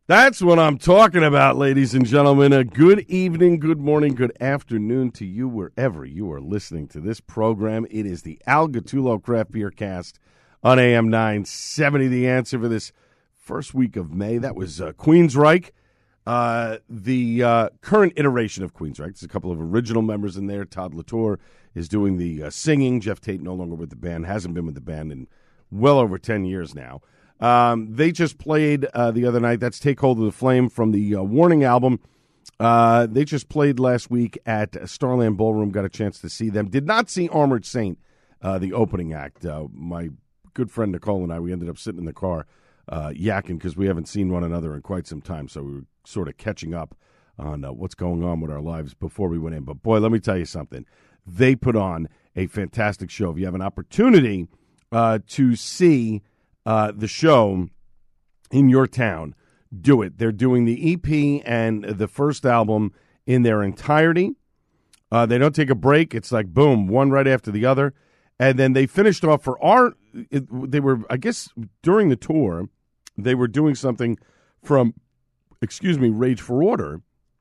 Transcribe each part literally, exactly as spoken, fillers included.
That's what I'm talking about, ladies and gentlemen. A good evening, good morning, good afternoon to you wherever you are listening to this program. It is the Al Gattullo Craft Beer Cast on A M nine seventy. The answer for this first week of May. That was uh, Queensryche. Uh, the uh, current iteration of Queensryche. There's a couple of original members in there. Todd Latour is doing the uh, singing. Jeff Tate no longer with the band. Hasn't been with the band in well over ten years now. Um, they just played uh, the other night. That's Take Hold of the Flame from the uh, Warning album. Uh, they just played last week at Starland Ballroom. Got a chance to see them. Did not see Armored Saint, uh, the opening act. Uh, my good friend Nicole and I, we ended up sitting in the car uh, yakking because we haven't seen one another in quite some time. So we were sort of catching up on uh, what's going on with our lives before we went in. But, boy, let me tell you something. They put on a fantastic show. If you have an opportunity uh, to see Uh, the show in your town, do it. They're doing the E P and the first album in their entirety. Uh, they don't take a break. It's like, boom, one right after the other. And then they finished off for our, it, they were, I guess, during the tour, they were doing something from, excuse me, Rage for Order.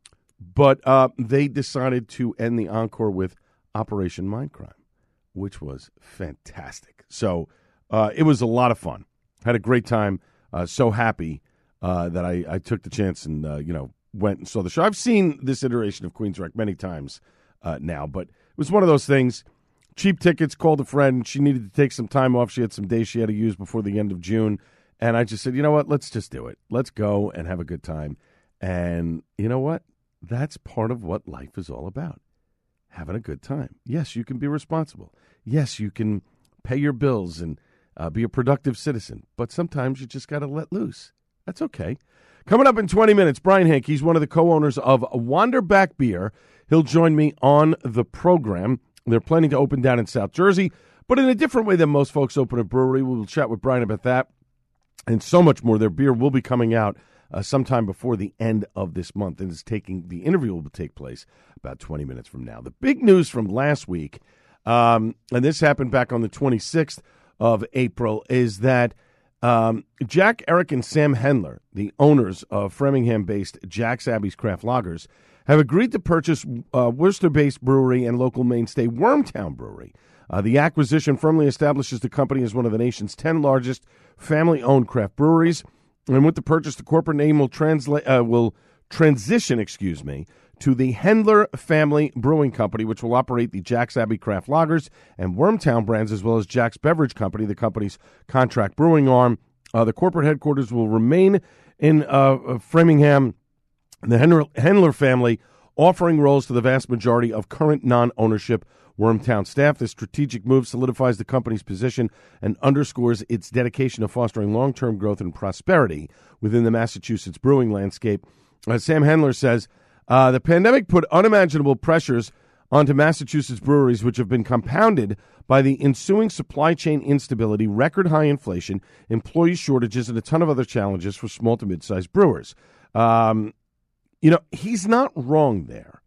But uh, they decided to end the encore with Operation Mindcrime, which was fantastic. So uh, it was a lot of fun. Had a great time. Uh, so happy uh, that I, I took the chance and, uh, you know, went and saw the show. I've seen this iteration of Queensryche many times uh, now, but it was one of those things. Cheap tickets, called a friend. She needed to take some time off. She had some days she had to use before the end of June. And I just said, you know what, let's just do it. Let's go and have a good time. And you know what? That's part of what life is all about, having a good time. Yes, you can be responsible. Yes, you can pay your bills and Uh, be a productive citizen, but sometimes you just got to let loose. That's okay. Coming up in twenty minutes, Brian Hank, he's one of the co-owners of Wanderback Beer. He'll join me on the program. They're planning to open down in South Jersey, but in a different way than most folks open a brewery. We'll chat with Brian about that and so much more. Their beer will be coming out uh, sometime before the end of this month, and it's taking the interview will take place about twenty minutes from now. The big news from last week, um, and this happened back on the twenty-sixth, of April, is that um, Jack, Eric, and Sam Hendler, the owners of Framingham-based Jack's Abbey's Craft Lagers, have agreed to purchase uh, Worcester-based brewery and local mainstay Wormtown Brewery. Uh, the acquisition firmly establishes the company as one of the nation's ten largest family-owned craft breweries, and with the purchase, the corporate name will translate uh, will transition, excuse me, to the Hendler Family Brewing Company, which will operate the Jack's Abbey Craft Lagers and Wormtown brands, as well as Jack's Beverage Company, the company's contract brewing arm. Uh, the corporate headquarters will remain in uh, Framingham, the Hendler, Hendler family, offering roles to the vast majority of current non-ownership Wormtown staff. This strategic move solidifies the company's position and underscores its dedication to fostering long-term growth and prosperity within the Massachusetts brewing landscape. As Sam Hendler says, Uh, the pandemic put unimaginable pressures onto Massachusetts breweries, which have been compounded by the ensuing supply chain instability, record high inflation, employee shortages, and a ton of other challenges for small to mid-sized brewers. Um, you know, he's not wrong there.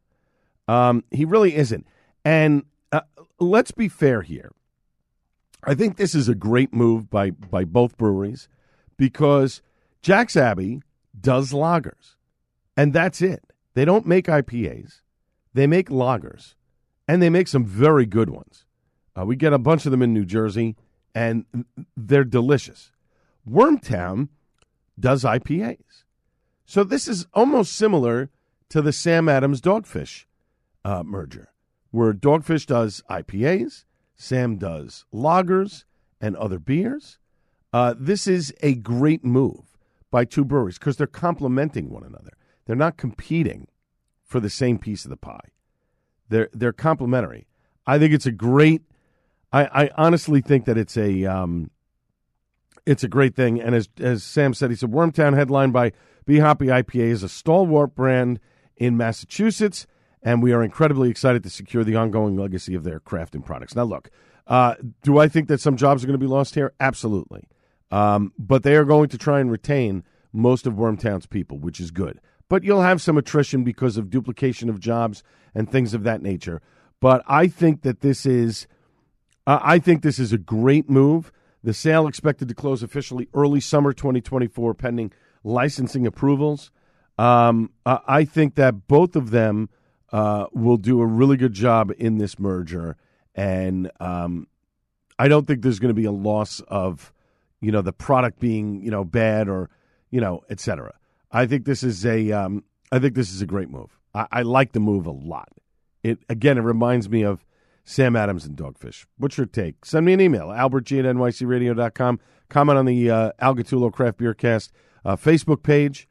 Um, he really isn't. And uh, let's be fair here. I think this is a great move by, by both breweries because Jack's Abbey does lagers, and that's it. They don't make I P As. They make lagers, and they make some very good ones. Uh, we get a bunch of them in New Jersey, and they're delicious. Wormtown does I P As. So this is almost similar to the Sam Adams Dogfish uh, merger, where Dogfish does I P As, Sam does lagers and other beers. Uh, this is a great move by two breweries because they're complementing one another. They're not competing for the same piece of the pie. They're they're complementary. I think it's a great. I, I honestly think that it's a um, it's a great thing. And as as Sam said, he said Wormtown, headlined by Be Hoppy I P A, is a stalwart brand in Massachusetts, and we are incredibly excited to secure the ongoing legacy of their crafting products. Now, look, uh, do I think that some jobs are going to be lost here? Absolutely, um, but they are going to try and retain most of Wormtown's people, which is good. But you'll have some attrition because of duplication of jobs and things of that nature. But I think that this is, uh, I think this is a great move. The sale expected to close officially early summer twenty twenty-four, pending licensing approvals. Um, I think that both of them uh, will do a really good job in this merger, and um, I don't think there's going to be a loss of, you know, the product being, you know, bad or, you know, et cetera. I think this is a, um, I think this is a great move. I, I like the move a lot. It again, it reminds me of Sam Adams and Dogfish. What's your take? Send me an email, albert g at n y c radio dot com. Comment on the uh, Al Gattullo Craft Beer Cast uh, Facebook page.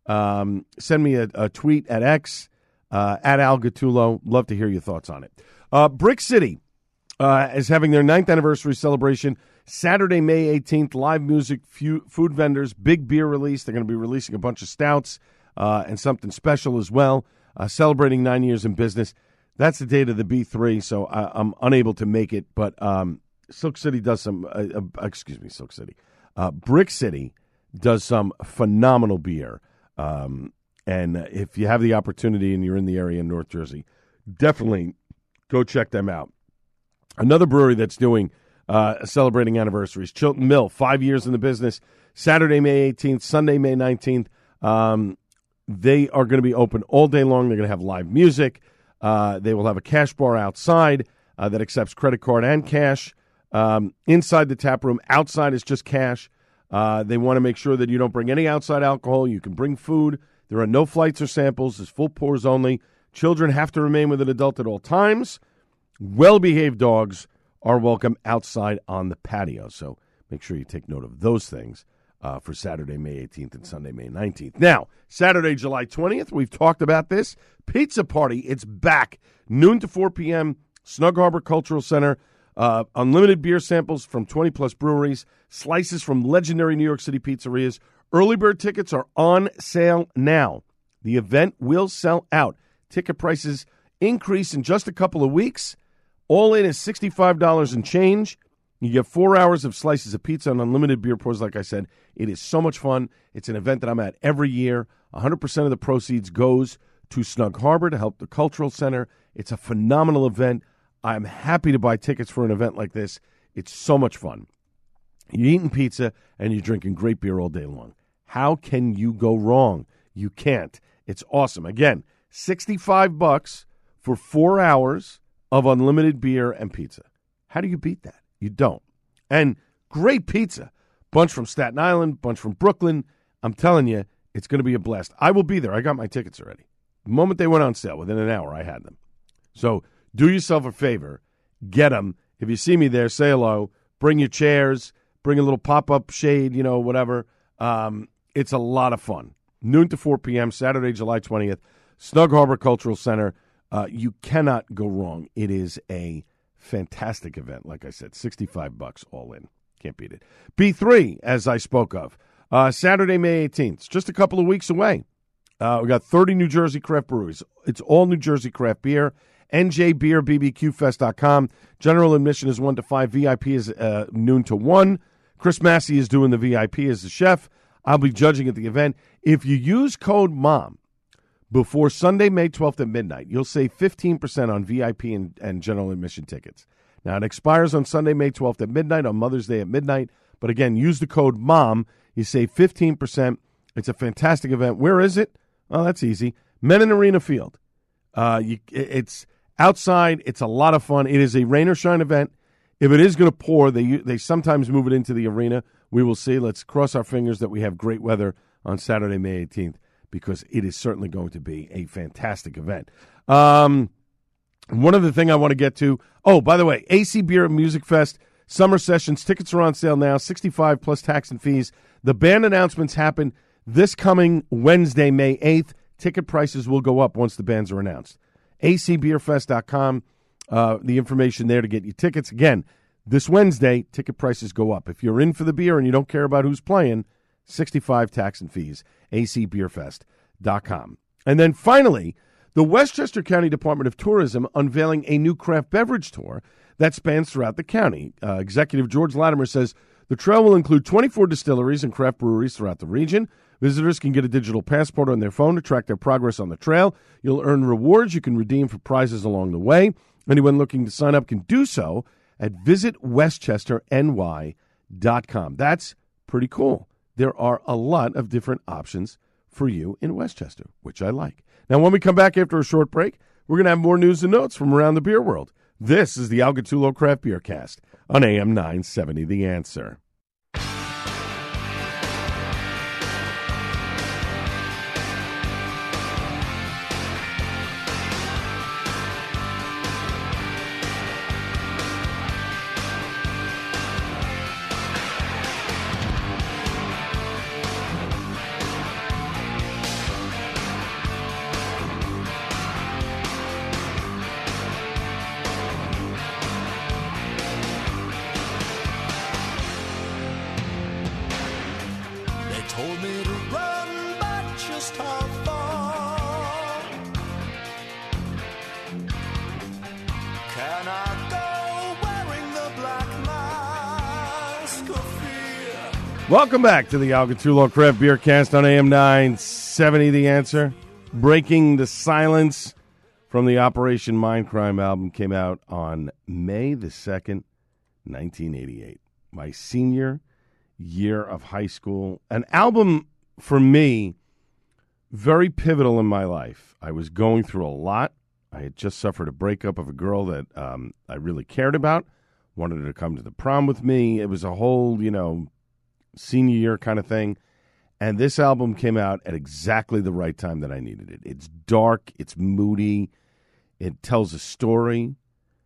Um, send me a, a tweet at X, uh, at Al Gattullo. Love to hear your thoughts on it. Uh, Brick City uh, is having their ninth anniversary celebration Saturday, May eighteenth. Live music, few, food vendors, big beer release. They're going to be releasing a bunch of stouts uh, and something special as well. Uh, celebrating nine years in business. That's the date of the B three, so I, I'm unable to make it. But um, Silk City does some, uh, uh, excuse me, Silk City. Uh, Brick City does some phenomenal beer. Um, and if you have the opportunity and you're in the area in North Jersey, definitely go check them out. Another brewery that's doing uh, celebrating anniversaries, Chilton Mill, five years in the business, Saturday, May eighteenth, Sunday, May nineteenth. Um, they are going to be open all day long. They're going to have live music. Uh, they will have a cash bar outside uh, that accepts credit card and cash. Um, inside the tap room, outside is just cash. Uh, they want to make sure that you don't bring any outside alcohol. You can bring food. There are no flights or samples. There's full pours only. Children have to remain with an adult at all times. Well-behaved dogs are welcome outside on the patio. So make sure you take note of those things uh, for Saturday, May eighteenth and Sunday, May nineteenth. Now, Saturday, July twentieth, we've talked about this. Pizza Party, it's back. Noon to four p.m., Snug Harbor Cultural Center. Uh, unlimited beer samples from twenty-plus breweries, slices from legendary New York City pizzerias. Early bird tickets are on sale now. The event will sell out. Ticket prices increase in just a couple of weeks. All in is sixty-five dollars and change. You get four hours of slices of pizza and unlimited beer pours, like I said. It is so much fun. It's an event that I'm at every year. one hundred percent of the proceeds goes to Snug Harbor to help the Cultural Center. It's a phenomenal event. I'm happy to buy tickets for an event like this. It's so much fun. You're eating pizza and you're drinking great beer all day long. How can you go wrong? You can't. It's awesome. Again, sixty-five bucks for four hours of unlimited beer and pizza. How do you beat that? You don't. And great pizza. Bunch from Staten Island, bunch from Brooklyn. I'm telling you, it's going to be a blast. I will be there. I got my tickets already. The moment they went on sale, within an hour, I had them. So do yourself a favor. Get them. If you see me there, say hello. Bring your chairs. Bring a little pop-up shade, you know, whatever. Um, it's a lot of fun. Noon to four p.m., Saturday, July twentieth, Snug Harbor Cultural Center. Uh, you cannot go wrong. It is a fantastic event. Like I said, sixty-five bucks all in. Can't beat it. B three, as I spoke of, uh, Saturday, May eighteenth. It's just a couple of weeks away. Uh, we got thirty New Jersey craft breweries. It's all New Jersey craft beer. N J Beer B B Q Fest dot com. General admission is one to five. V I P is uh, noon to one. Chris Massey is doing the V I P as the chef. I'll be judging at the event. If you use code MOM before Sunday, May twelfth at midnight, you'll save fifteen percent on V I P and, and general admission tickets. Now, it expires on Sunday, May twelfth at midnight, on Mother's Day at midnight. But again, use the code MOM. You save fifteen percent. It's a fantastic event. Where is it? Oh, that's easy. Mennen Arena Field. Uh, you, it's outside. It's a lot of fun. It is a rain or shine event. If it is going to pour, they they sometimes move it into the arena. We will see. Let's cross our fingers that we have great weather on Saturday, May eighteenth, because it is certainly going to be a fantastic event. Um, one other thing I want to get to. Oh, by the way, A C Beer Music Fest, summer sessions. Tickets are on sale now, sixty-five plus tax and fees. The band announcements happen this coming Wednesday, May eighth. Ticket prices will go up once the bands are announced. A C Beer Fest dot com. Uh, the information there to get you tickets. Again, this Wednesday, ticket prices go up. If you're in for the beer and you don't care about who's playing, sixty-five tax and fees, A C Beer Fest dot com. And then finally, the Westchester County Department of Tourism unveiling a new craft beverage tour that spans throughout the county. Uh, Executive George Latimer says the trail will include twenty-four distilleries and craft breweries throughout the region. Visitors can get a digital passport on their phone to track their progress on the trail. You'll earn rewards you can redeem for prizes along the way. Anyone looking to sign up can do so at visit westchester n y dot com. That's pretty cool. there are a lot of different options for you in Westchester, which I like. Now, when we come back after a short break, we're going to have more news and notes from around the beer world. This is the Al Gattullo Craft Beer Cast on A M nine seventy, The Answer. Welcome back to the Al Gattullo Craft Beer Cast on A M nine seventy, The Answer. Breaking the Silence from the Operation Mindcrime album came out on May the second, nineteen eighty-eight. My senior year of high school. An album, for me, very pivotal in my life. I was going through a lot. I had just suffered a breakup of a girl that um, I really cared about, wanted her to come to the prom with me. It was a whole, you know, senior year kind of thing. And this album came out at exactly the right time that I needed it. It's dark. It's moody. It tells a story.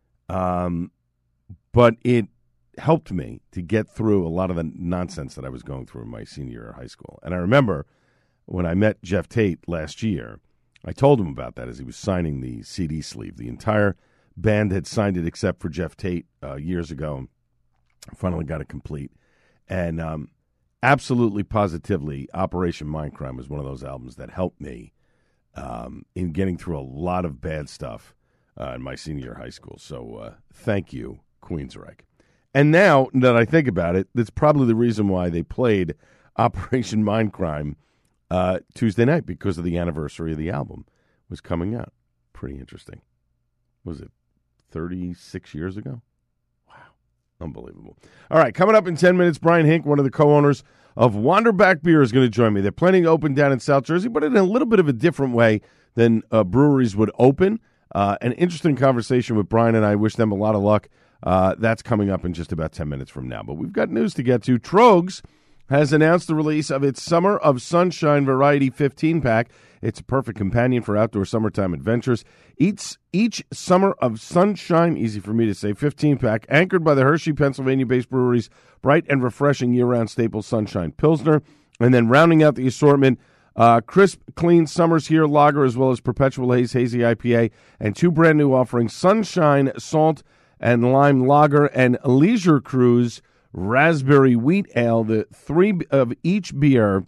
Um, but it helped me to get through a lot of the nonsense that I was going through in my senior year of high school. And I remember when I met Jeff Tate last year, I told him about that as he was signing the C D sleeve. The entire band had signed it except for Jeff Tate uh, years ago. Finally got it complete. And um, absolutely, positively, Operation Mindcrime was one of those albums that helped me um, in getting through a lot of bad stuff uh, in my senior year of high school. So uh, thank you, Queensryche. And now that I think about it, that's probably the reason why they played Operation Mindcrime uh, Tuesday night, because of the anniversary of the album was coming out. Pretty interesting. Was it thirty-six years ago? Wow. Unbelievable. All right, coming up in ten minutes, Brian Hink, one of the co-owners of Wanderback Beer, is going to join me. They're planning to open down in South Jersey, but in a little bit of a different way than uh, breweries would open. Uh, an interesting conversation with Brian, and I wish them a lot of luck. Uh, that's coming up in just about ten minutes from now. But we've got news to get to. Trogs has announced the release of its Summer of Sunshine Variety fifteen-pack. It's a perfect companion for outdoor summertime adventures. Each, each Summer of Sunshine, easy for me to say, fifteen-pack, anchored by the Hershey, Pennsylvania-based brewery's bright and refreshing year-round staple Sunshine Pilsner. And then rounding out the assortment, uh, crisp, clean Summer's Here lager, as well as Perpetual Haze Hazy I P A, and two brand new offerings, Sunshine Salt and Lime Lager and Leisure Cruise Raspberry Wheat Ale. The three of each beer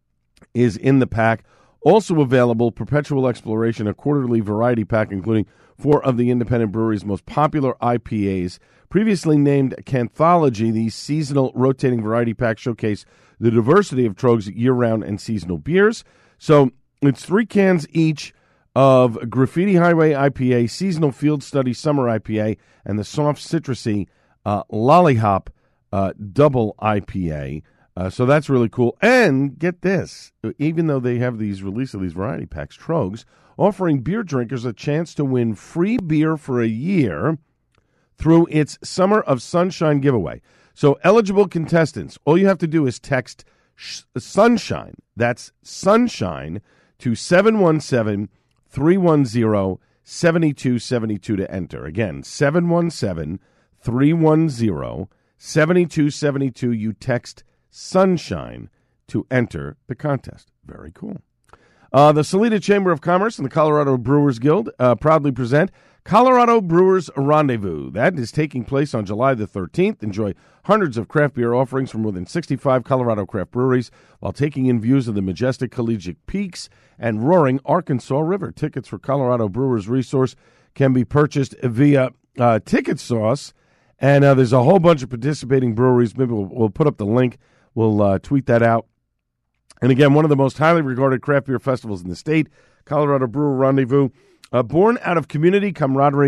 is in the pack. Also available, Perpetual Exploration, a quarterly variety pack, including four of the independent brewery's most popular I P As. Previously named Canthology, these seasonal rotating variety packs showcase the diversity of Trogs year-round and seasonal beers. So it's three cans each of Graffiti Highway I P A, Seasonal Field Study Summer I P A, and the soft citrusy uh, Lollihop uh, Double I P A. Uh, so that's really cool. And get this, even though they have these release of these variety packs, Trogs offering beer drinkers a chance to win free beer for a year through its Summer of Sunshine giveaway. So eligible contestants, all you have to do is text sh- Sunshine, that's Sunshine, to seven one seven, three one zero, seven two seven two to enter. Again, seven one seven, three one zero, seven two seven two. You text Sunshine to enter the contest. Very cool. Uh, the Salida Chamber of Commerce and the Colorado Brewers Guild uh, proudly present Colorado Brewers Rendezvous. That is taking place on July the thirteenth. Enjoy hundreds of craft beer offerings from more than sixty-five Colorado craft breweries while taking in views of the majestic Collegiate Peaks and roaring Arkansas River. Tickets for Colorado Brewers Resource can be purchased via uh, Ticket Sauce, and uh, there's a whole bunch of participating breweries. Maybe we'll, we'll put up the link. We'll uh, tweet that out. And again, one of the most highly regarded craft beer festivals in the state, Colorado Brewer Rendezvous, uh, born out of community, camaraderie,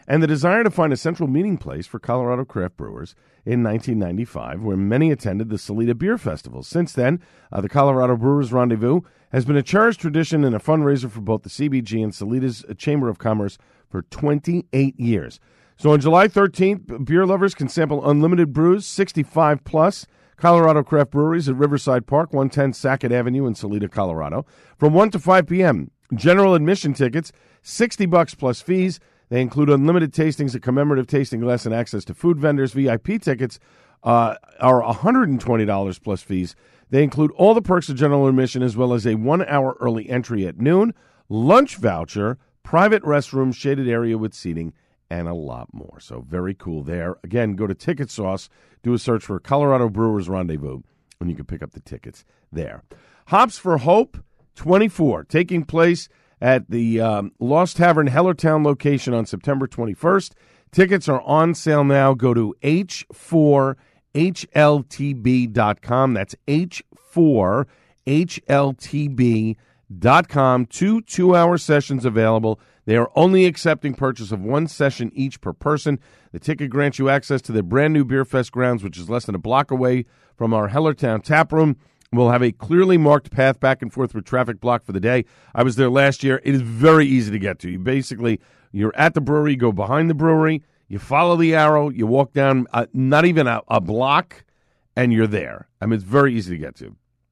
and the desire to find a central meeting place for Colorado craft brewers in nineteen ninety-five, where many attended the Salida Beer Festival. Since then, uh, the Colorado Brewers Rendezvous has been a cherished tradition and a fundraiser for both the C B G and Salida's Chamber of Commerce for twenty-eight years. So on July thirteenth, beer lovers can sample unlimited brews, sixty-five plus, Colorado craft breweries at Riverside Park, one ten Sackett Avenue in Salida, Colorado, from one to five p.m. General admission tickets, sixty bucks plus fees. They include unlimited tastings, a commemorative tasting glass, and access to food vendors. V I P tickets uh, are one hundred twenty dollars plus fees. They include all the perks of general admission, as well as a one-hour early entry at noon, lunch voucher, private restroom, shaded area with seating, and a lot more. So very cool there. Again, go to Ticket Sauce, do a search for Colorado Brewers Rendezvous, and you can pick up the tickets there. Hops for Hope twenty-four, taking place at the um, Lost Tavern Hellertown location on September twenty-first. Tickets are on sale now. Go to H four H L T B dot com. That's H four H L T B dot com. Two two-hour sessions available. They are only accepting purchase of one session each per person. The ticket grants you access to the brand-new Beer Fest grounds, which is less than a block away from our Hellertown tap room. We'll have a clearly marked path back and forth with traffic blocked for the day. I was there last year. It is very easy to get to. You basically, you're at the brewery, you go behind the brewery, you follow the arrow, you walk down uh, not even a, a block, and you're there. I mean, it's very easy to get to.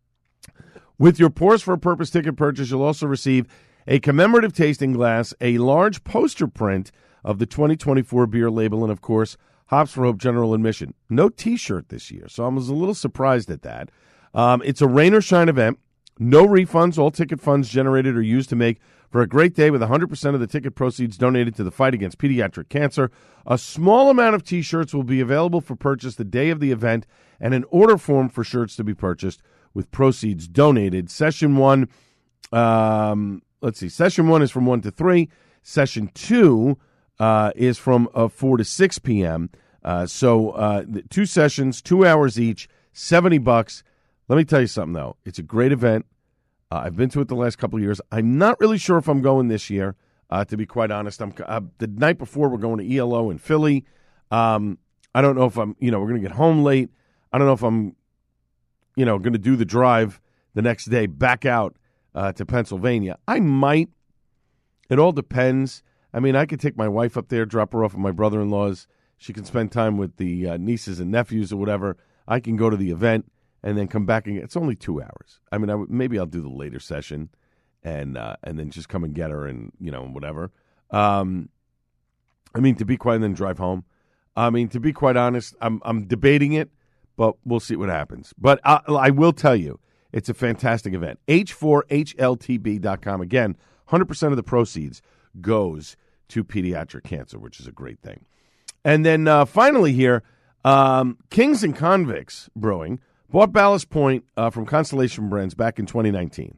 With your Pours for a Purpose ticket purchase, you'll also receive a commemorative tasting glass, a large poster print of the twenty twenty-four beer label, and, of course, Hops for Hope general admission. No T-shirt this year, so I was a little surprised at that. Um, it's a rain or shine event. No refunds. All ticket funds generated are used to make for a great day with one hundred percent of the ticket proceeds donated to the fight against pediatric cancer. A small amount of T-shirts will be available for purchase the day of the event, and an order form for shirts to be purchased with proceeds donated. Session one, um, let's see, session one is from one to three. Session two uh, is from uh, four to six p.m. Uh, so uh, two sessions, two hours each, seventy bucks. Let me tell you something, though. It's a great event. Uh, I've been to it the last couple of years. I'm not really sure if I'm going this year, uh, to be quite honest. I'm uh, the night before, we're going to E L O in Philly. Um, I don't know if I'm, you know, we're going to get home late. I don't know if I'm, you know, going to do the drive the next day back out uh, to Pennsylvania. I might. It all depends. I mean, I could take my wife up there, drop her off at my brother-in-law's. She can spend time with the uh, nieces and nephews or whatever. I can go to the event and then come back and get, it's only two hours. I mean, I w- maybe I'll do the later session and uh, and then just come and get her and, you know, whatever. Um, I mean, to be quiet and then drive home. I mean, to be quite honest, I'm I'm debating it, but we'll see what happens. But I, I will tell you, it's a fantastic event. H four H L T B dot com. Again, one hundred percent of the proceeds goes to pediatric cancer, which is a great thing. And then uh, finally here, um, Kings and Convicts Brewing bought Ballast Point uh, from Constellation Brands back in twenty nineteen.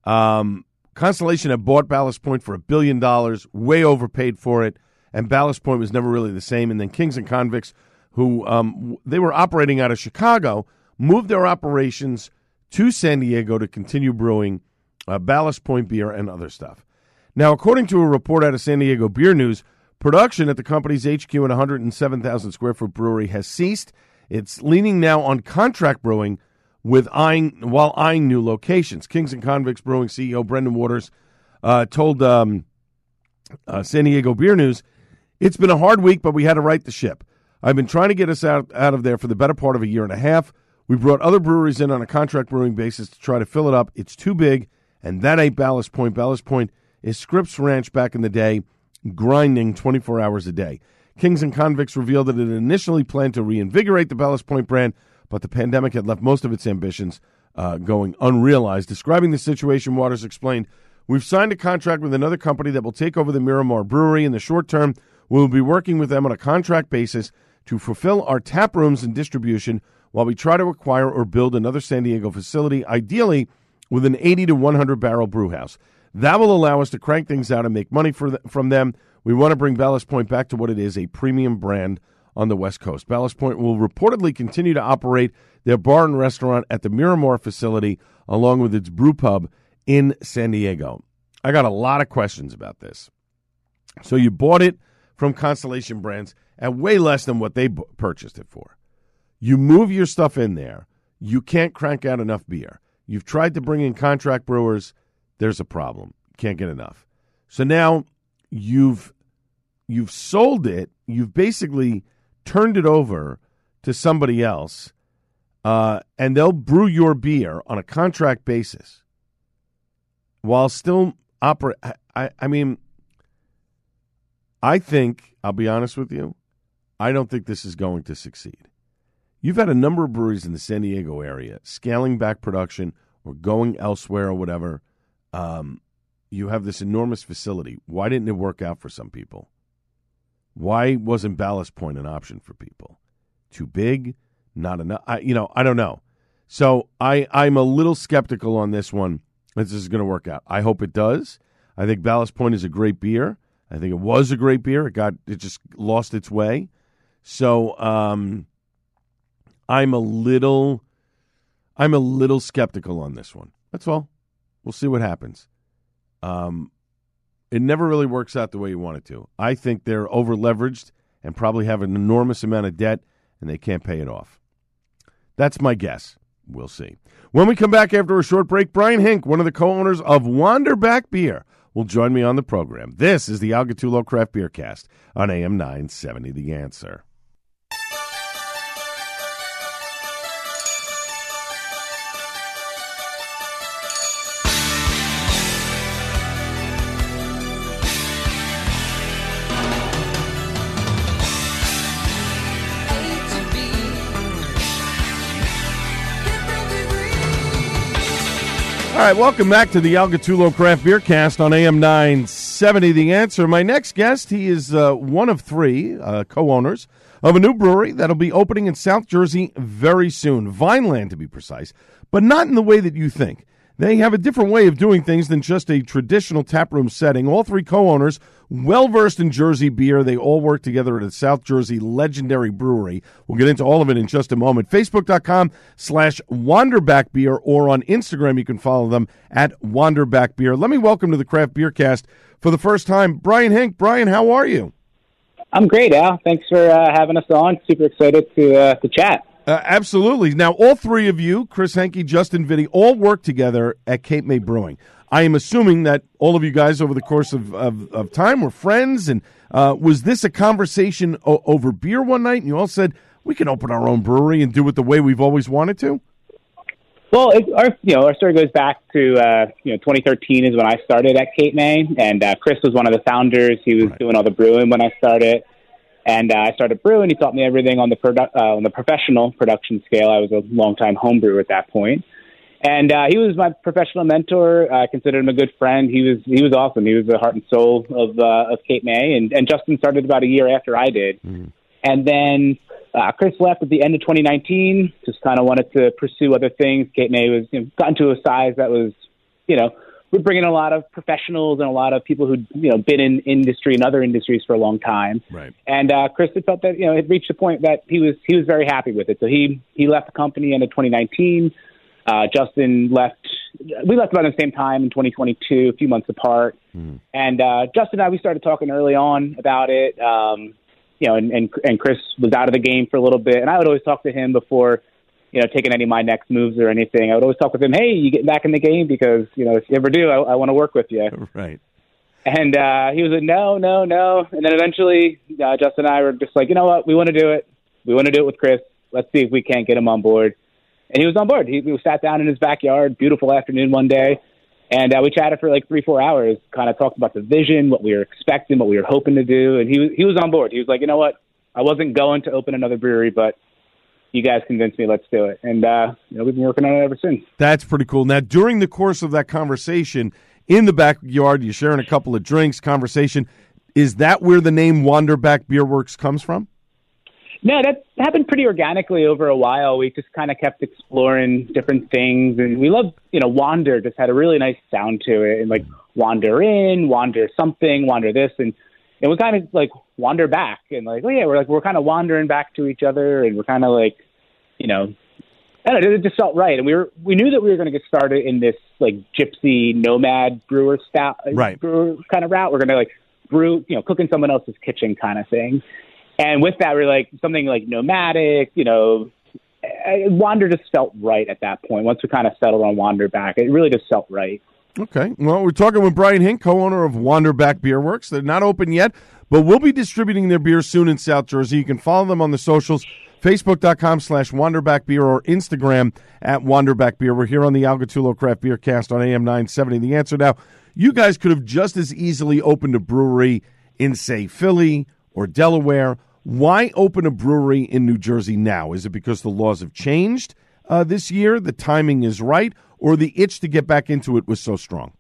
Um, Constellation had bought Ballast Point for a billion dollars, way overpaid for it, and Ballast Point was never really the same. And then Kings and Convicts, who um, they were operating out of Chicago, moved their operations to San Diego to continue brewing uh, Ballast Point beer and other stuff. Now, according to a report out of San Diego Beer News, production at the company's H Q in one hundred seven thousand square foot brewery has ceased. It's leaning now on contract brewing with eyeing while eyeing new locations. Kings and Convicts Brewing C E O Brendan Waters uh, told um, uh, San Diego Beer News, "It's been a hard week, but we had to right the ship. I've been trying to get us out, out of there for the better part of a year and a half. We brought other breweries in on a contract brewing basis to try to fill it up. It's too big, and that ain't Ballast Point. Ballast Point is Scripps Ranch back in the day, grinding twenty-four hours a day." Kings and Convicts revealed that it initially planned to reinvigorate the Ballast Point brand, but the pandemic had left most of its ambitions uh, going unrealized. Describing the situation, Waters explained, "We've signed a contract with another company that will take over the Miramar Brewery. In the short term, we'll be working with them on a contract basis to fulfill our tap rooms and distribution while we try to acquire or build another San Diego facility, ideally with an eighty to one hundred barrel brew house. That will allow us to crank things out and make money for the, from them. We want to bring Ballast Point back to what it is, a premium brand on the West Coast. Ballast Point will reportedly continue to operate their bar and restaurant at the Miramar facility, along with its brew pub in San Diego." I got a lot of questions about this. So you bought it from Constellation Brands at way less than what they b- purchased it for. You move your stuff in there, you can't crank out enough beer. You've tried to bring in contract brewers, there's a problem. Can't get enough. So now you've you've sold it, you've basically turned it over to somebody else, uh, and they'll brew your beer on a contract basis while still operate. I, I, I mean, I think, I'll be honest with you, I don't think this is going to succeed. You've had a number of breweries in the San Diego area scaling back production or going elsewhere or whatever. Um, you have this enormous facility. Why didn't it work out for some people? Why wasn't Ballast Point an option for people? Too big? Not enough? I, you know, I don't know. So I, I'm a little skeptical on this one. This is going to work out. I hope it does. I think Ballast Point is a great beer. I think it was a great beer. It got it just lost its way. So um, I'm a little I'm a little skeptical on this one. That's all. We'll see what happens. Um, it never really works out the way you want it to. I think they're over leveraged and probably have an enormous amount of debt, and they can't pay it off. That's my guess. We'll see. When we come back after a short break, Brian Hink, one of the co-owners of Wanderback Beer, will join me on the program. This is the Al Gattullo Craft Beer Cast on A M nine seventy The Answer. All right, welcome back to the Al Gattullo Craft Beer Cast on A M nine seventy The Answer. My next guest, he is uh, one of three uh, co-owners of a new brewery that'll be opening in South Jersey very soon, Vineland to be precise, but not in the way that you think. They have a different way of doing things than just a traditional taproom setting. All three co-owners, well-versed in Jersey beer. They all work together at a South Jersey legendary brewery. We'll get into all of it in just a moment. Facebook.com slash Wanderback Beer, or on Instagram you can follow them at Wanderback Beer. Let me welcome to the Craft Beer Cast for the first time, Brian Hink. Brian, how are you? I'm great, Al. Thanks for uh, having us on. Super excited to uh, to chat. Uh, absolutely. Now, all three of you, Chris Henke, Justin Vitti, all work together at Cape May Brewing. I am assuming that all of you guys over the course of, of, of time were friends, and uh, was this a conversation o- over beer one night, and you all said, we can open our own brewery and do it the way we've always wanted to? Well, it, our you know our story goes back to uh, you know twenty thirteen is when I started at Cape May, and uh, Chris was one of the founders. He was right. doing all the brewing when I started. And uh, I started brewing. He taught me everything on the produ- uh, on the professional production scale. I was a longtime home brewer at that point. And uh, he was my professional mentor. I considered him a good friend. He was he was awesome. He was the heart and soul of uh, of Cape May. And, and Justin started about a year after I did. Mm-hmm. And then uh, Chris left at the end of twenty nineteen. Just kind of wanted to pursue other things. Cape May was you know, gotten to a size that was, you know, we're bringing a lot of professionals and a lot of people who'd, you know, been in industry and other industries for a long time. Right. And uh, Chris had felt that, you know, it reached a point that he was he was very happy with it. So he he left the company in twenty nineteen. Uh, Justin left. We left about the same time in twenty twenty-two, a few months apart. Mm. And uh, Justin and I, we started talking early on about it. Um, you know, and, and and Chris was out of the game for a little bit, and I would always talk to him before, you know, taking any of my next moves or anything. I would always talk with him, hey, you getting back in the game? Because, you know, if you ever do, I, I want to work with you. Right. And uh, he was like, no, no, no. And then eventually uh, Justin and I were just like, you know what? We want to do it. We want to do it with Chris. Let's see if we can't get him on board. And he was on board. He, we sat down in his backyard, beautiful afternoon one day, and uh, we chatted for like three, four hours, kind of talked about the vision, what we were expecting, what we were hoping to do. And he, he was on board. He was like, you know what? I wasn't going to open another brewery, but you guys convinced me, let's do it. And, uh, you know, we've been working on it ever since. That's pretty cool. Now, during the course of that conversation, in the backyard, you're sharing a couple of drinks, conversation. Is that where the name Wanderback Beer Works comes from? No, that happened pretty organically over a while. We just kind of kept exploring different things. And we love, you know, Wander just had a really nice sound to it. And like wander in, wander something, wander this. And it was kind of like wander back, and like, oh yeah, we're like we're kind of wandering back to each other, and we're kind of like, you know, I don't know, it just felt right, and we were we knew that we were going to get started in this like gypsy nomad brewer style, right. brewer kind of route. We're going to like brew, you know, cook in someone else's kitchen kind of thing. And with that, we're like something like nomadic, you know, Wander just felt right at that point. Once we kind of settled on Wanderback, it really just felt right. Okay. Well, we're talking with Brian Hink, co-owner of Wanderback Beer Works. They're not open yet, but we'll be distributing their beer soon in South Jersey. You can follow them on the socials, facebook.com slash Wanderback Beer or Instagram at Wanderback Beer. We're here on the Algatulo Craft Beer Cast on A M nine seventy. The Answer. Now, you guys could have just as easily opened a brewery in, say, Philly or Delaware. Why open a brewery in New Jersey now? Is it because the laws have changed uh, this year, the timing is right, or the itch to get back into it was so strong?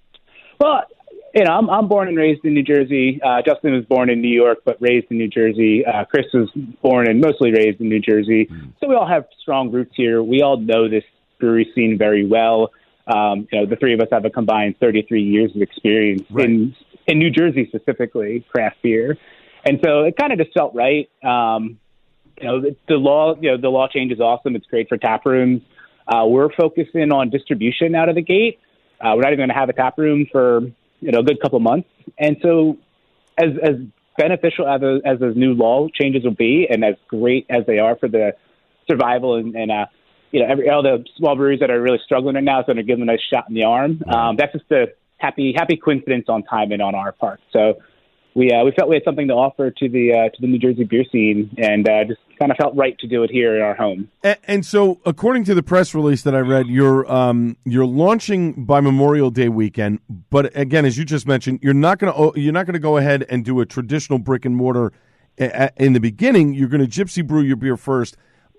Well, you know, I'm, I'm born and raised in New Jersey. Uh, Justin was born in New York, but raised in New Jersey. Uh, Chris was born and mostly raised in New Jersey. Mm. So we all have strong roots here. We all know this brewery scene very well. Um, you know, the three of us have a combined thirty-three years of experience right. in in New Jersey, specifically craft beer. And so it kind of just felt right. Um, you know, the, the law, you know, the law change is awesome. It's great for tap rooms. Uh, we're focusing on distribution out of the gate. Uh, we're not even going to have a tap room for, you know, a good couple of months. And so as, as beneficial as, a, as those new law changes will be, and as great as they are for the survival and, and uh, you know, every, all the small breweries that are really struggling right now, it's going to give them a nice shot in the arm. Um, that's just a happy, happy coincidence on time and on our part. So, We uh, we felt we had something to offer to the uh, to the New Jersey beer scene, and uh, just kind of felt right to do it here in our home. And, and so, according to the press release that I read, you're um, you're launching by Memorial Day weekend. But again, as you just mentioned, you're not going to you're not going to go ahead and do a traditional brick and mortar a- in the beginning. You're going to gypsy brew your beer first.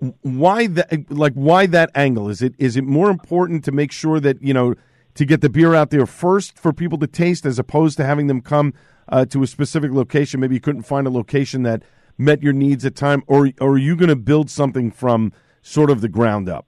Why that? Like why that angle? Is it is it more important to make sure that you know to get the beer out there first for people to taste, as opposed to having them come Uh, to a specific location? Maybe you couldn't find a location that met your needs at time, or, or are you going to build something from sort of the ground up?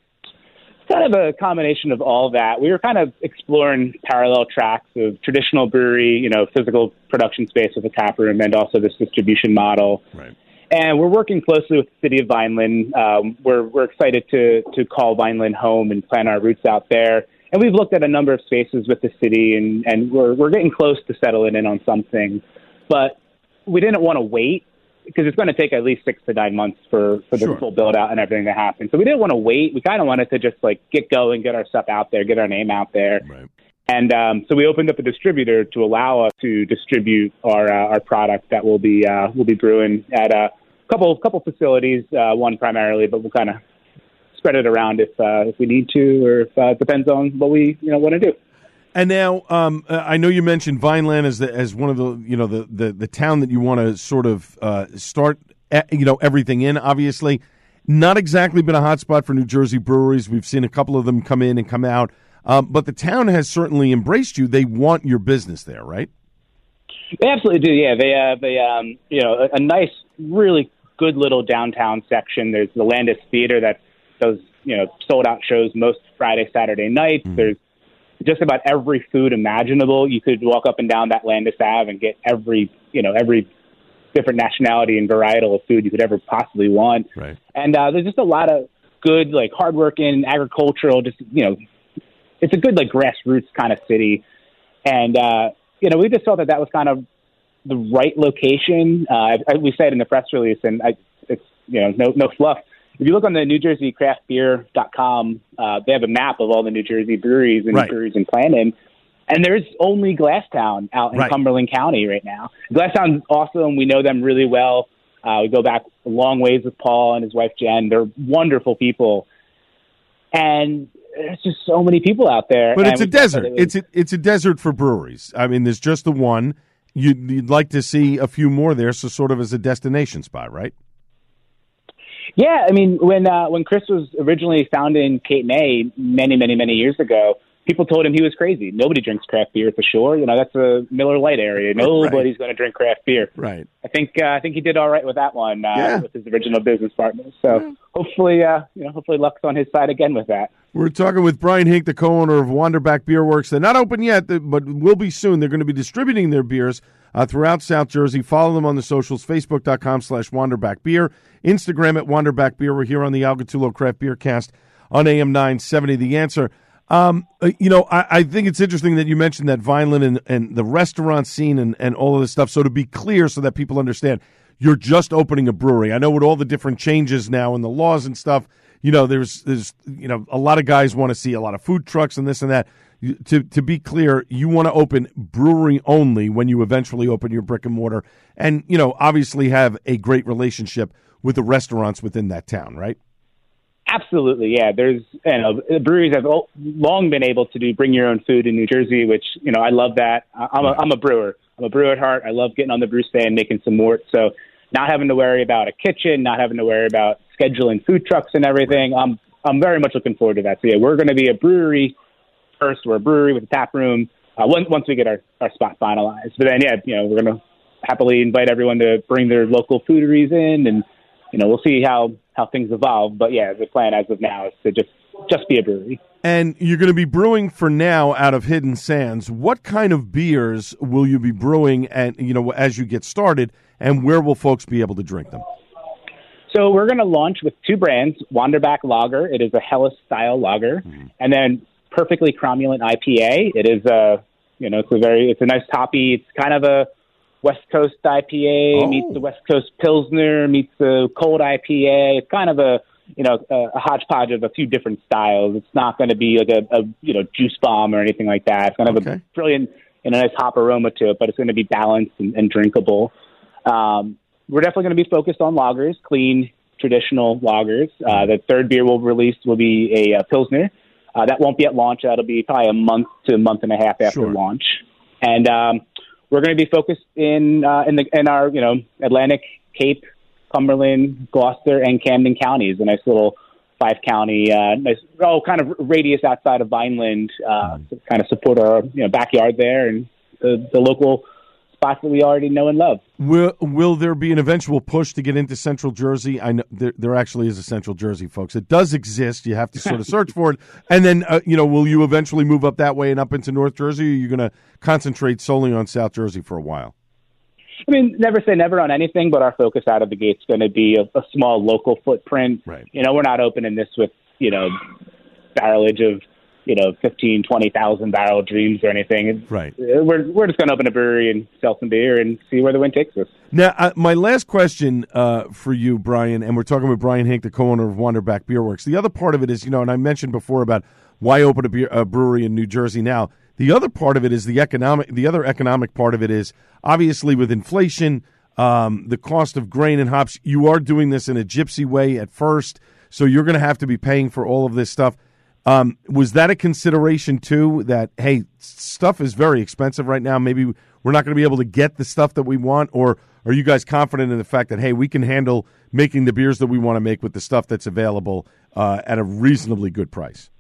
It's kind of a combination of all that. We were kind of exploring parallel tracks of traditional brewery, you know, physical production space with a tap room, and also this distribution model. Right. And we're working closely with the city of Vineland. Um, we're we're excited to to call Vineland home and plant our roots out there. And we've looked at a number of spaces with the city, and, and we're we're getting close to settling in on something. But we didn't want to wait, because it's going to take at least six to nine months for, for the sure. full build-out and everything to happen. So we didn't want to wait. We kind of wanted to just, like, get going, get our stuff out there, get our name out there. Right. And um, so we opened up a distributor to allow us to distribute our uh, our product that we'll be uh, we'll be brewing at a couple couple facilities, uh, one primarily, but we'll kind of spread it around if uh, if we need to, or if uh, it depends on what we you know want to do. And now, um, I know you mentioned Vineland as the, as one of the you know the, the, the town that you want to sort of uh, start you know everything in. Obviously, not exactly been a hot spot for New Jersey breweries. We've seen a couple of them come in and come out, um, but the town has certainly embraced you. They want your business there, right? They absolutely do. Yeah, they have a um, you know a, a nice, really good little downtown section. There's the Landis Theater that does you know sold out shows most Friday, Saturday nights. Mm-hmm. There's just about every food imaginable. You could walk up and down that Landis Ave and get every, you know, every different nationality and varietal of food you could ever possibly want. Right. And uh, there's just a lot of good, like, hardworking, agricultural, just, you know, it's a good, like, grassroots kind of city. And, uh, you know, we just felt that that was kind of the right location. Uh, I, we said in the press release, and I, it's, you know, no, no fluff. If you look on the New Jersey Craft Beer dot com, uh, they have a map of all the New Jersey breweries and right. breweries in planning. And there's only Glasstown out in right. Cumberland County right now. Glasstown's awesome. We know them really well. Uh, we go back a long ways with Paul and his wife, Jen. They're wonderful people. And there's just so many people out there. But and it's a desert. It was, it's, a, it's a desert for breweries. I mean, there's just the one. You'd, you'd like to see a few more there, so sort of as a destination spot, right? Yeah, I mean, when uh, when Chris was originally founding Cape May many, many, many years ago, people told him he was crazy. Nobody drinks craft beer for sure. You know, that's a Miller Lite area. Nobody's right. going to drink craft beer. Right. I think uh, I think he did all right with that one uh, yeah. with his original business partners. So yeah. hopefully, uh, you know, hopefully luck's on his side again with that. We're talking with Brian Hink, the co-owner of Wanderback Beer Works. They're not open yet, but will be soon. They're going to be distributing their beers uh, throughout South Jersey. Follow them on the socials, facebook.com slash Wanderback Beer, Instagram at Wanderback Beer. We're here on the Algatulo Craft Beer Cast on A M nine seventy. The Answer. Um, uh, you know, I, I think it's interesting that you mentioned that Vineland and, and the restaurant scene and, and all of this stuff. So to be clear, so that people understand, you're just opening a brewery. I know with all the different changes now and the laws and stuff, you know, there's, there's, you know, a lot of guys want to see a lot of food trucks and this and that. You, to, to be clear, you want to open brewery only when you eventually open your brick and mortar and, you know, obviously have a great relationship with the restaurants within that town, right? Absolutely, yeah. There's, you know, breweries have long been able to do bring your own food in New Jersey, which, you know, I love that. I'm a, I'm a brewer. I'm a brewer at heart. I love getting on the brew stand, making some mort. So not having to worry about a kitchen, not having to worry about scheduling food trucks and everything. I'm I'm very much looking forward to that. So yeah, we're going to be a brewery first. We're a brewery with a tap room uh, once once we get our, our spot finalized. But then, yeah, you know, we're going to happily invite everyone to bring their local foodieries in, and you know, we'll see how, how things evolve. But yeah, the plan as of now is to just, just be a brewery. And you're going to be brewing for now out of Hidden Sands. What kind of beers will you be brewing and, you know, as you get started, and where will folks be able to drink them? So we're going to launch with two brands, Wanderback Lager. It is a Helles-style lager. Mm-hmm. And then Perfectly Cromulent I P A. It is a, you know, it's a very, it's a nice toppy. It's kind of a West Coast I P A, oh. meets the West Coast Pilsner, meets the cold I P A. It's kind of a, you know, a, a hodgepodge of a few different styles. It's not going to be like a, a, you know, juice bomb or anything like that. It's going to have okay. a brilliant and a nice hop aroma to it, but it's going to be balanced and, and drinkable. Um, we're definitely going to be focused on lagers, clean, traditional lagers. Uh, the third beer we'll release will be a, a Pilsner. Uh, that won't be at launch. That'll be probably a month to a month and a half after sure. launch. And, um, we're going to be focused in uh, in the in our you know Atlantic, Cape, Cumberland, Gloucester, and Camden counties. A nice little five county, uh, nice oh kind of radius outside of Vineland uh, to kind of support our you know backyard there and the, the local spots that we already know and love. Will Will there be an eventual push to get into Central Jersey? I know there, there actually is a Central Jersey, folks. It does exist. You have to sort of search for it, and then uh, you know, will you eventually move up that way and up into North Jersey? Or are you going to concentrate solely on South Jersey for a while? I mean, never say never on anything, but our focus out of the gate is going to be a, a small local footprint. Right. You know, we're not opening this with you know barrelage of you know, fifteen, twenty thousand barrel dreams or anything. Right. We're we're just going to open a brewery and sell some beer and see where the wind takes us. Now, uh, my last question uh, for you, Brian, and we're talking with Brian Hink, the co-owner of Wanderback Beer Works. The other part of it is, you know, and I mentioned before about why open a, beer, a brewery in New Jersey now. The other part of it is the economic. The other economic part of it is obviously with inflation, um, the cost of grain and hops. You are doing this in a gypsy way at first, so you're going to have to be paying for all of this stuff. Um, was that a consideration, too, that, hey, stuff is very expensive right now. Maybe we're not going to be able to get the stuff that we want, or are you guys confident in the fact that, hey, we can handle making the beers that we want to make with the stuff that's available uh, at a reasonably good price?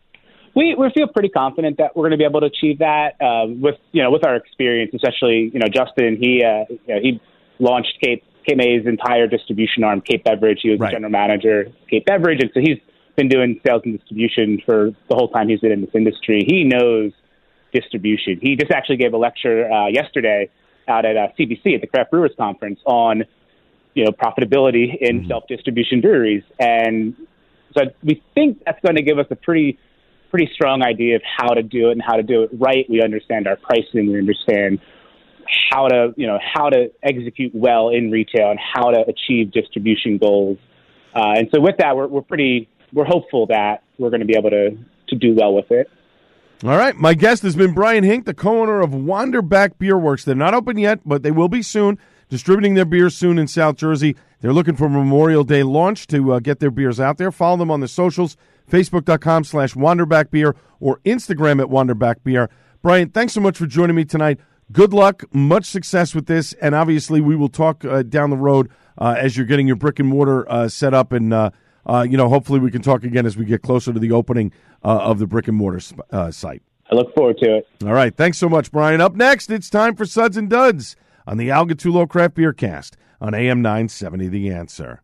We we feel pretty confident that we're going to be able to achieve that uh, with, you know, with our experience, especially, you know, Justin, he uh, you know, he launched Cape, Cape May's entire distribution arm, Cape Beverage. He was right. the general manager of Cape Beverage, and so he's been doing sales and distribution for the whole time he's been in this industry. He knows distribution. He just actually gave a lecture uh, yesterday out at uh, C B C at the Craft Brewers Conference on, you know, profitability in mm-hmm. self-distribution breweries. And so we think that's going to give us a pretty, pretty strong idea of how to do it and how to do it right. We understand our pricing. We understand how to, you know, how to execute well in retail and how to achieve distribution goals. Uh, and so with that, we're, we're pretty, we're hopeful that we're going to be able to, to do well with it. All right. My guest has been Brian Hink, the co-owner of Wanderback Beer Works. They're not open yet, but they will be soon, distributing their beers soon in South Jersey. They're looking for Memorial Day launch to uh, get their beers out there. Follow them on the socials, facebook.com slash Wanderback Beer or Instagram at Wanderback Beer. Brian, thanks so much for joining me tonight. Good luck, much success with this, and obviously we will talk uh, down the road uh, as you're getting your brick and mortar uh, set up, and uh, uh, you know, hopefully we can talk again as we get closer to the opening uh, of the brick and mortar sp- uh, site. I look forward to it. All right, thanks so much, Brian. Up next, it's time for Suds and Duds on the Al Gattullo Craft Beer Cast on A M nine seventy The Answer.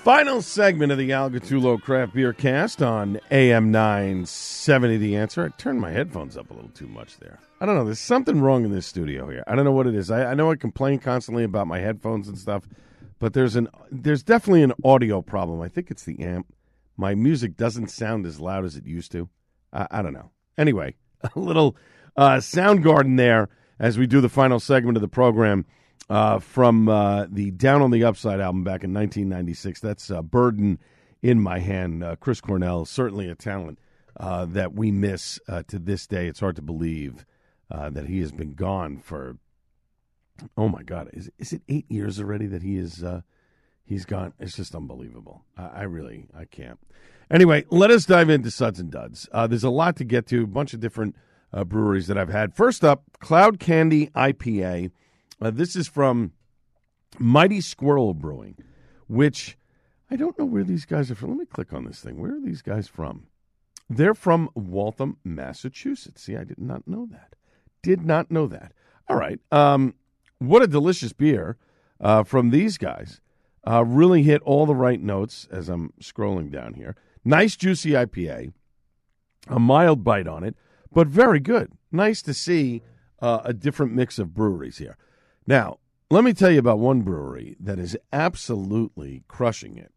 Final segment of the Al Gattullo Craft Beer Cast on A M nine seventy The Answer. I turned my headphones up a little too much there. I don't know. There's something wrong in this studio here. I don't know what it is. I, I know I complain constantly about my headphones and stuff, but there's an there's definitely an audio problem. I think it's the amp. My music doesn't sound as loud as it used to. I, I don't know. Anyway, a little uh, Soundgarden there as we do the final segment of the program. Uh, from uh, the Down on the Upside album back in nineteen ninety-six. That's uh, Burden in My Hand. Uh, Chris Cornell, certainly a talent uh, that we miss uh, to this day. It's hard to believe uh, that he has been gone for, oh my God, is is it eight years already that he is uh, he's gone? It's just unbelievable. I, I really, I can't. Anyway, let us dive into Suds and Duds. Uh, there's a lot to get to, a bunch of different uh, breweries that I've had. First up, Cloud Candy I P A. Uh, this is from Mighty Squirrel Brewing, which I don't know where these guys are from. Let me click on this thing. Where are these guys from? They're from Waltham, Massachusetts. See, I did not know that. Did not know that. All right. Um, what a delicious beer uh, from these guys. Uh, really hit all the right notes as I'm scrolling down here. Nice, juicy I P A. A mild bite on it, but very good. Nice to see uh, a different mix of breweries here. Now, let me tell you about one brewery that is absolutely crushing it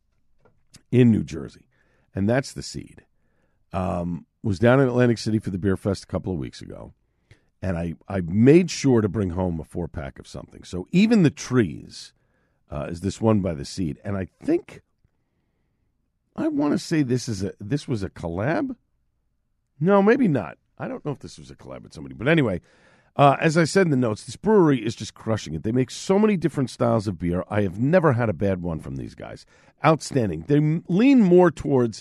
in New Jersey, and that's The Seed. Um, was down in Atlantic City for the Beer Fest a couple of weeks ago, and I, I made sure to bring home a four-pack of something. So Even the Trees uh, is this one by The Seed, and I think, I want to say this is a this was a collab? No, maybe not. I don't know if this was a collab with somebody, but anyway, Uh, as I said in the notes, this brewery is just crushing it. They make so many different styles of beer. I have never had a bad one from these guys. Outstanding. They m- lean more towards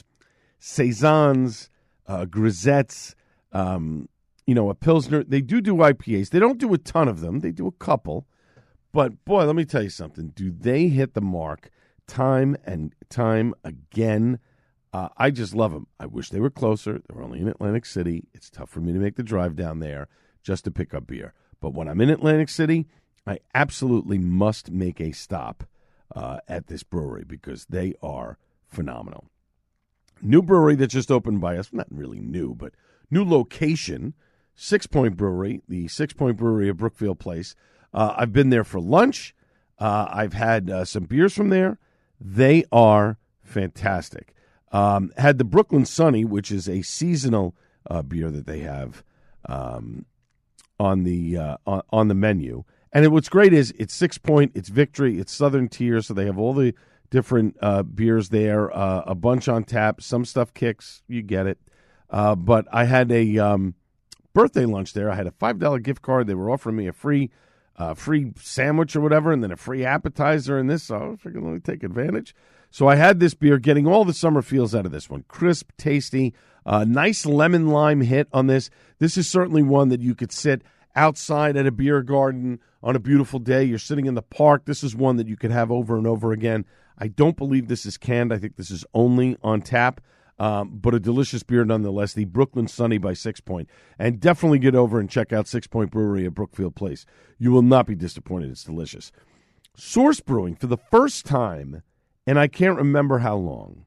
saisons, uh, grisettes, um, you know, a Pilsner. They do do I P As. They don't do a ton of them. They do a couple. But, boy, let me tell you something. Do they hit the mark time and time again? Uh, I just love them. I wish they were closer. They're only in Atlantic City. It's tough for me to make the drive down there just to pick up beer. But when I'm in Atlantic City, I absolutely must make a stop uh, at this brewery because they are phenomenal. New brewery that just opened by us, not really new, but new location, Six Point Brewery, the Six Point Brewery of Brookfield Place. Uh, I've been there for lunch. Uh, I've had uh, some beers from there. They are fantastic. Um, had the Brooklyn Sunny, which is a seasonal uh, beer that they have um on the uh, on, on the menu. And it, what's great is it's Six Point, it's Victory, it's Southern Tier, so they have all the different uh, beers there, uh, a bunch on tap. Some stuff kicks, you get it. Uh, but I had a um, birthday lunch there. I had a five dollar gift card. They were offering me a free uh, free sandwich or whatever, and then a free appetizer and this, so I was figuring, let me take advantage. So I had this beer, getting all the summer feels out of this one. Crisp, tasty, uh, nice lemon lime hit on this. This is certainly one that you could sit outside at a beer garden on a beautiful day. You're sitting in the park. This is one that you could have over and over again. I don't believe this is canned. I think this is only on tap, um, but a delicious beer nonetheless. The Brooklyn Sunny by Six Point. And definitely get over and check out Six Point Brewery at Brookfield Place. You will not be disappointed. It's delicious. Source Brewing, for the first time, and I can't remember how long,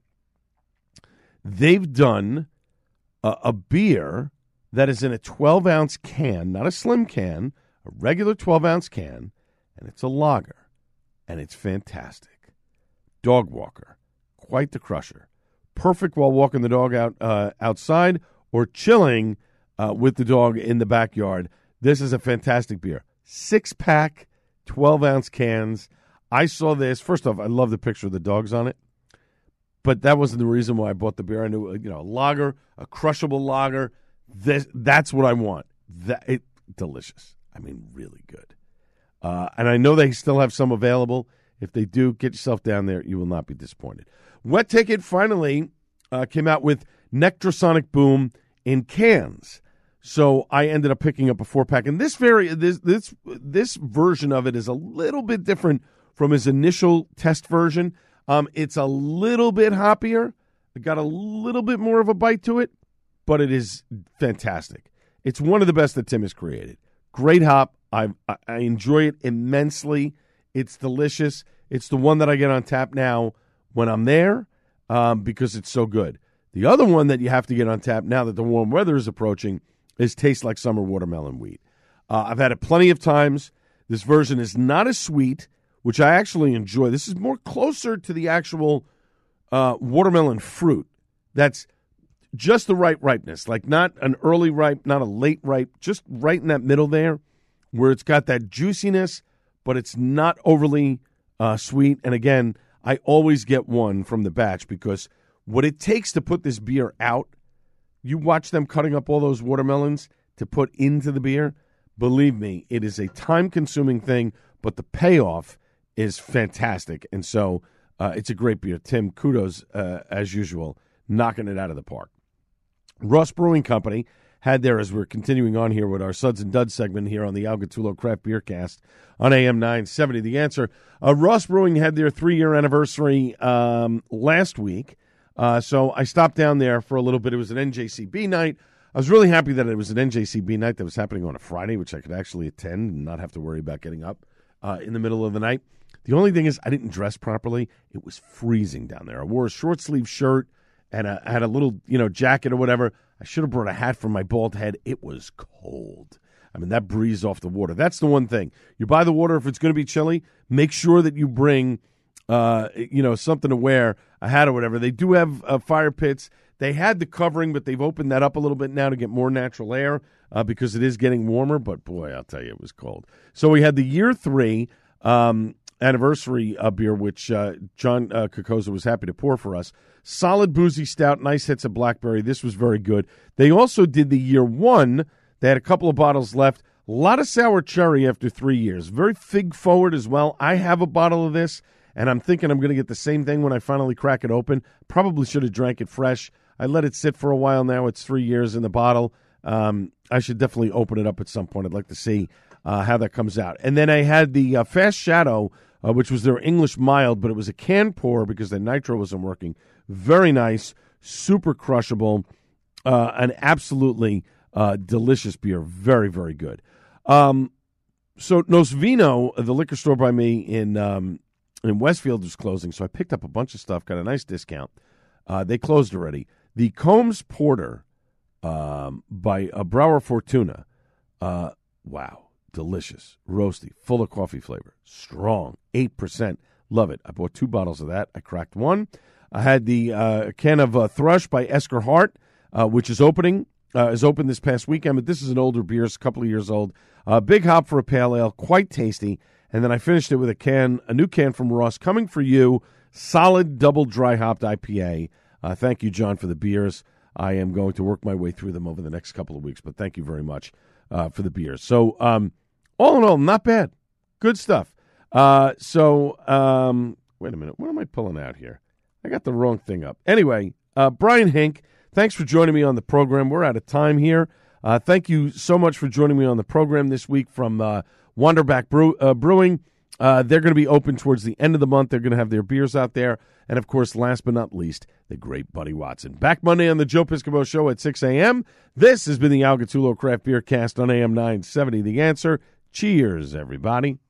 they've done a, a beer that is in a twelve-ounce can, not a slim can, a regular twelve-ounce can, and it's a lager, and it's fantastic. Dog Walker, quite the crusher. Perfect while walking the dog out uh, outside or chilling uh, with the dog in the backyard. This is a fantastic beer. Six-pack, twelve-ounce cans. I saw this. First off, I love the picture of the dogs on it, but that wasn't the reason why I bought the beer. I knew, you know, a lager, a crushable lager. This, that's what I want. That it delicious. I mean, really good. Uh, and I know they still have some available. If they do, get yourself down there. You will not be disappointed. Wet Ticket finally uh, came out with Nectrosonic Boom in cans. So I ended up picking up a four pack, and this very this this this version of it is a little bit different from his initial test version. Um, it's a little bit hoppier. It got a little bit more of a bite to it, but it is fantastic. It's one of the best that Tim has created. Great hop. I I enjoy it immensely. It's delicious. It's the one that I get on tap now when I'm there um, because it's so good. The other one that you have to get on tap now that the warm weather is approaching is Taste Like Summer Watermelon Wheat. Uh, I've had it plenty of times. This version is not as sweet, which I actually enjoy. This is more closer to the actual uh, watermelon fruit. That's just the right ripeness, like not an early ripe, not a late ripe, just right in that middle there where it's got that juiciness, but it's not overly uh, sweet. And again, I always get one from the batch because what it takes to put this beer out, you watch them cutting up all those watermelons to put into the beer. Believe me, it is a time-consuming thing, but the payoff is fantastic. And so uh, it's a great beer. Tim, kudos, uh, as usual, knocking it out of the park. Ross Brewing Company had their, as we're continuing on here with our Suds and Duds segment here on the Al Gattullo Craft Beer Cast on A M nine seventy. The Answer, uh, Ross Brewing had their three-year anniversary um, last week. Uh, so I stopped down there for a little bit. It was an N J C B night. I was really happy that it was an N J C B night that was happening on a Friday, which I could actually attend and not have to worry about getting up uh, in the middle of the night. The only thing is I didn't dress properly. It was freezing down there. I wore a short-sleeve shirt and a, I had a little, you know, jacket or whatever. I should have brought a hat for my bald head. It was cold. I mean, that breeze off the water. That's the one thing. You buy the water if it's going to be chilly. Make sure that you bring, uh, you know, something to wear, a hat or whatever. They do have uh, fire pits. They had the covering, but they've opened that up a little bit now to get more natural air uh, because it is getting warmer. But, boy, I'll tell you, it was cold. So we had the year three um, anniversary uh, beer, which uh, John uh, Kokoza was happy to pour for us. Solid boozy stout, nice hits of blackberry. This was very good. They also did the year one. They had a couple of bottles left. A lot of sour cherry after three years. Very fig forward as well. I have a bottle of this, and I'm thinking I'm going to get the same thing when I finally crack it open. Probably should have drank it fresh. I let it sit for a while now. It's three years in the bottle. Um, I should definitely open it up at some point. I'd like to see uh, how that comes out. And then I had the uh, Fast Shadow, uh, which was their English mild, but it was a can pour because the nitro wasn't working. Very nice, super crushable, uh, an absolutely uh, delicious beer. Very, very good. Um, so Nos Vino, the liquor store by me in um, in Westfield, was closing, so I picked up a bunch of stuff, got a nice discount. Uh, they closed already. The Combs Porter um, by uh, Brower Fortuna, uh, wow, delicious, roasty, full of coffee flavor, strong, eight percent. Love it. I bought two bottles of that. I cracked one. I had the uh, can of uh, Thrush by Esker Hart, uh, which is opening, uh, is open this past weekend, but this is an older beer, it's a couple of years old. Uh, big hop for a pale ale, quite tasty. And then I finished it with a can, a new can from Ross, coming for you, solid double dry hopped I P A. Uh, thank you, John, for the beers. I am going to work my way through them over the next couple of weeks, but thank you very much uh, for the beers. So um, all in all, not bad. Good stuff. Uh, so um, wait a minute. What am I pulling out here? I got the wrong thing up. Anyway, uh, Brian Hink, thanks for joining me on the program. We're out of time here. Uh, thank you so much for joining me on the program this week from uh, Wanderback Brew, uh, Brewing. Uh, they're going to be open towards the end of the month. They're going to have their beers out there. And, of course, last but not least, the great Buddy Watson. Back Monday on the Joe Piscopo Show at six a.m. This has been the Al Gattullo Craft Beer Cast on A M nine seventy. The Answer. Cheers, everybody.